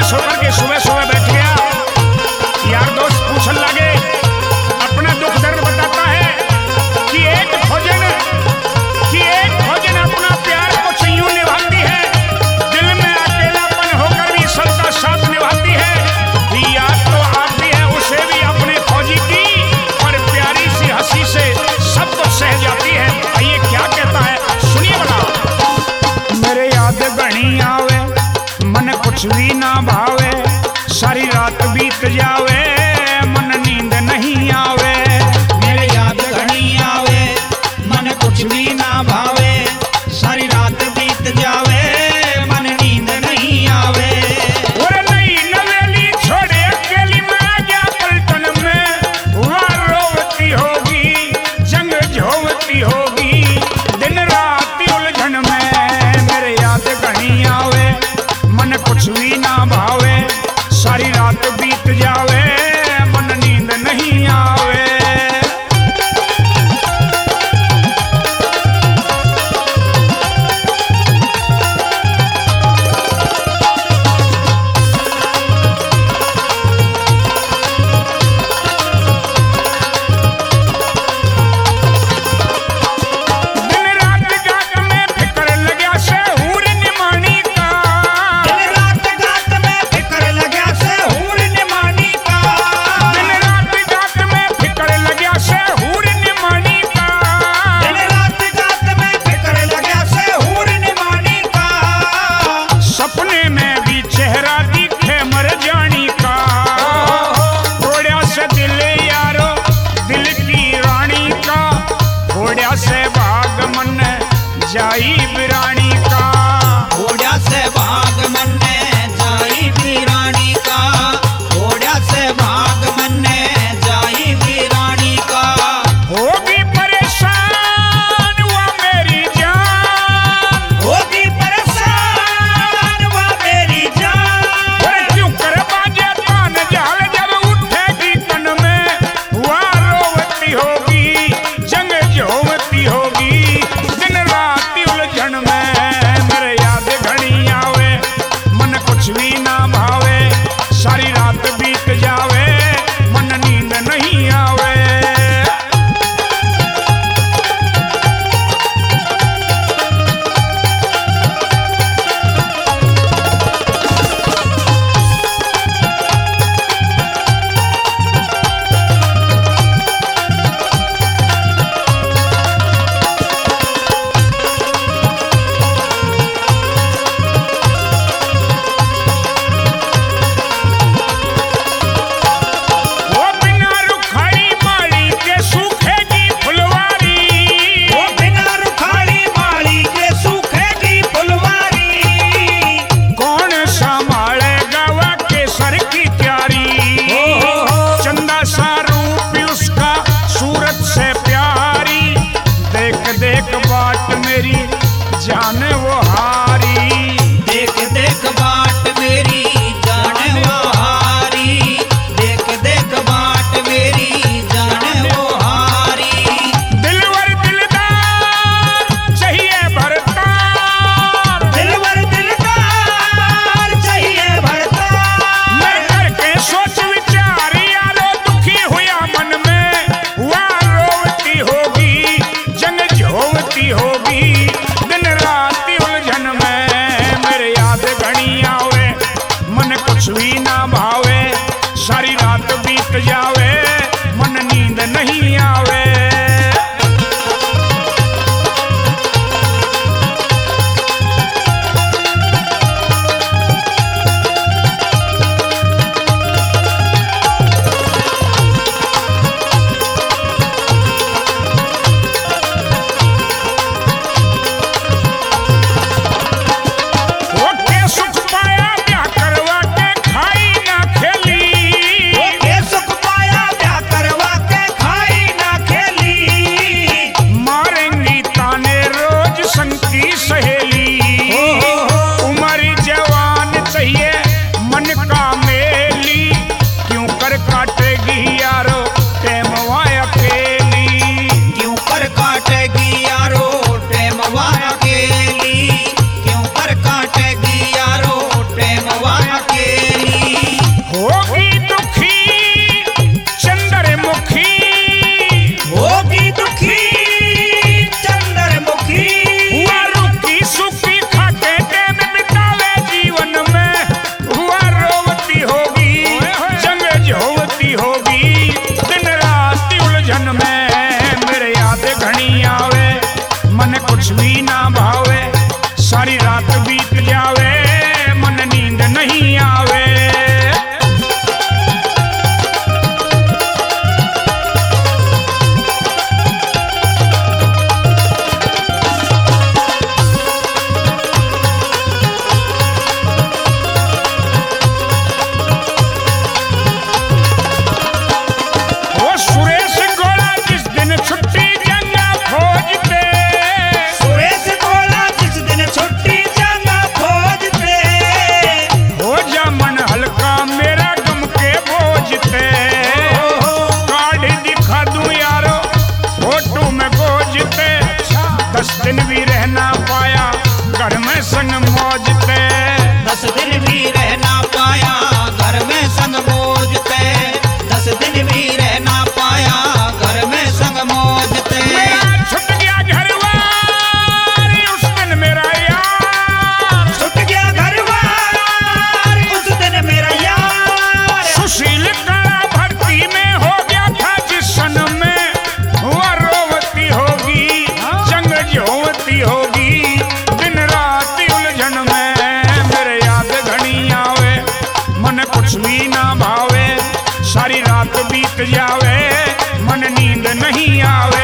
उदास होकर के सुबह सुबह बैठ गया। यार दोस्त पूछने लगे, अपना दुख दर्द बताता है कि एक भोजन अपना प्यार कुछ यूं निभाती है, दिल में अकेलापन होकर भी सबका साथ निभाती है। याद तो आती है उसे भी अपने फौजी की, और प्यारी सी हंसी से सब कुछ सह जाती है। आइए क्या कहता है, सुनिए बता। मेरे याद घनी आवे, मन कुछ भी ना भावे, सारी रात बीत जावे, मन नींद नहीं आवे। मेरे याद घनी आवे, मन कुछ भी ना भावे, सारी रात बीत जावे, मन नींद नहीं आवे। और नई नवेली छोड़े अकेली मैं गया पलटन में, वहाँ रोवती होगी, जंग झोवती होगी, दिन रात उलझन में। मेरे याद घनी आवे, मन कुछ भी ना भावे, सारी रात बीत जावे, मन नींद नहीं आवे। दिन रात जाग में फिक्र लग्या से हूर निमानी का, दिन रात गात में फिक्र लग्या से हूर निमानी का, दिन रात जाग में फिक्र लग्या से हूर निमानी का। दिन रात गात में फिक्र लग्या से हूर निमानी का। सपने में भी चेहरा दिखे मर जानी का, थोड़ा से दिल यारो दिल की रानी का, थोड़ा से भाग मन जाई बिरानी का। घोड़ा से भाग मन ने जाई वीरानी का, घोड़ा से भाग मन ने जाई वीरानी का। होगी परेशान हुआ मेरी जान, होगी परेशान वह मेरी जान, और क्यों कर बाजे तान जाल जब उठेगी तन में, वहाँ रोवती होगी, जंग झोवती होगी, दिन रात उलझन में। मेरे याद घनी आवे, मन कुछ भी ना भावे, सारी रात बीत जावे, मन नींद नहीं आवे। नहीं आवे।